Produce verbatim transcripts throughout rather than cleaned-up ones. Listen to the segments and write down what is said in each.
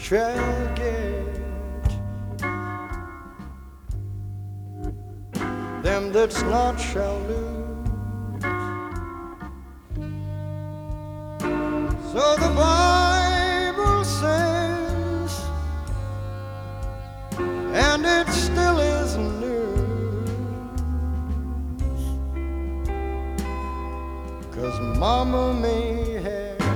shall get. Them that's not shall lose. So the Bible says, and it still is news, 'cause Mama may have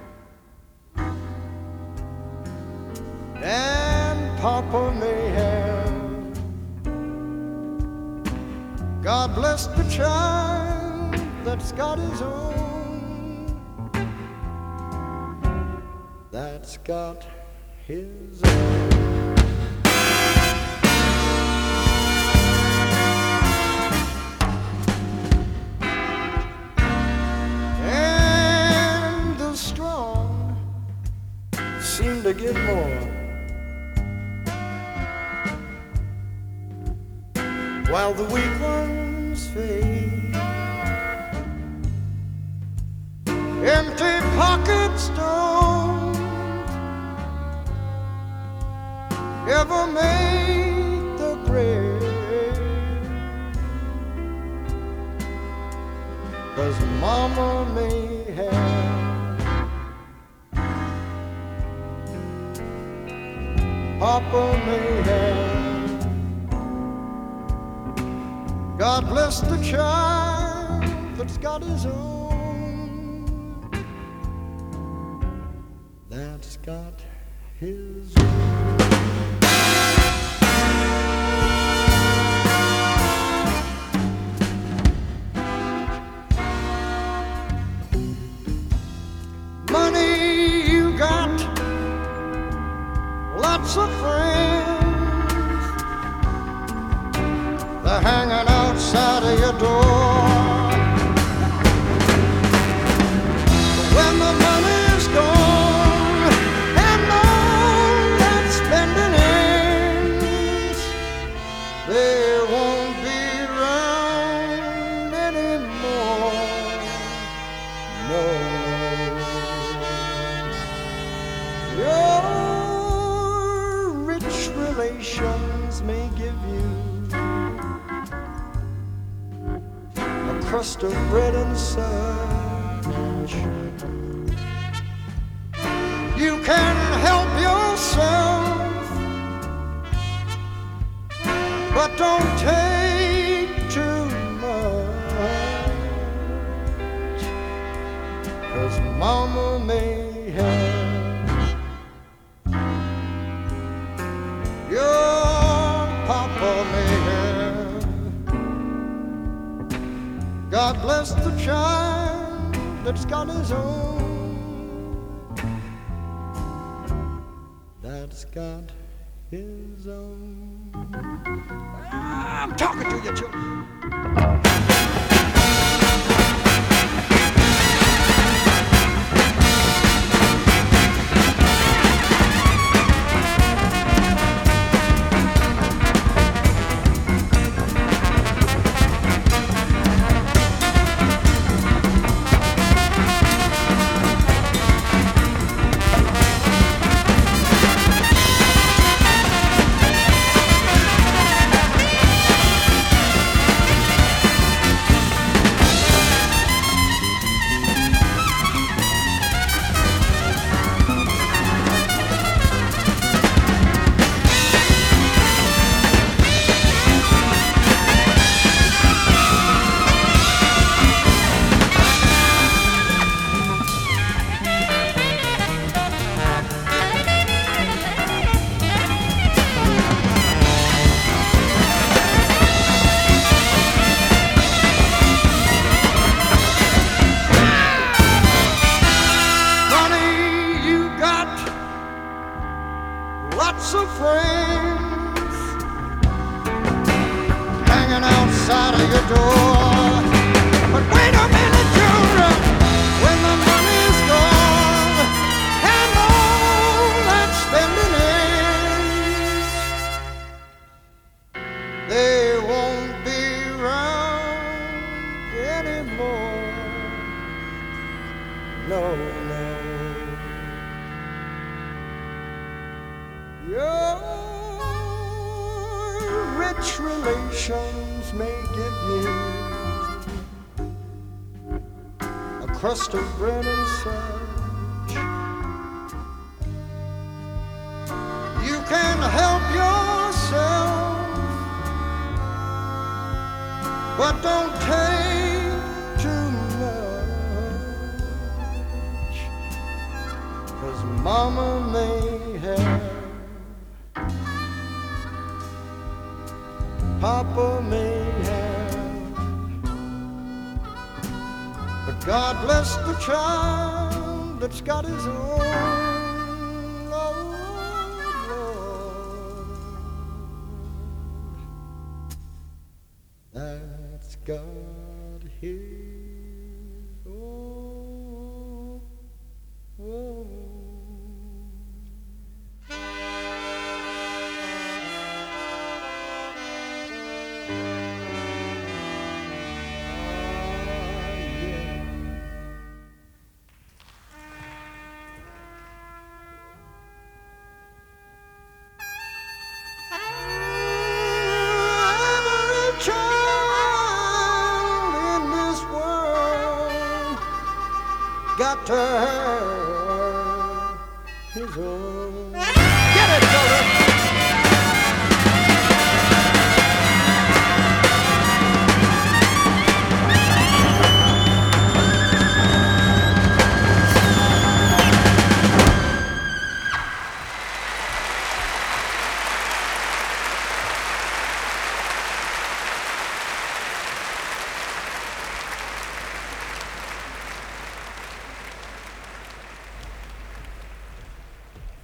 and Papa may have. God bless the child that's got his own, that's got his own. And the strong seem to get more, while the weak ones fade. Empty pockets don't ever make the grade, 'cause Mama may have, Papa may have. God bless the child that's got his own, that's got his own. Money you got, lots of friends, they're hanging outside of your door. But when the money's gone and all that spending ends, they won't be around anymore. No. Your rich relations may give you crust of bread and such. You can help yourself, but don't take too much, 'cause Mama may have, your Papa may have. God bless the child that's got his own, that's got his own. I'm talking to you, children. Lots of friends hanging outside of your door. But wait a minute, children, when the money's gone and all that spending ends, they won't be around anymore. No, no. Your rich relations may give you a crust of bread and such. You can help yourself, but don't take too much, 'cause mama may have, Papa may have, but God bless the child that's got his own. Lord, Lord, that's got his own. Oh. Got to have his own.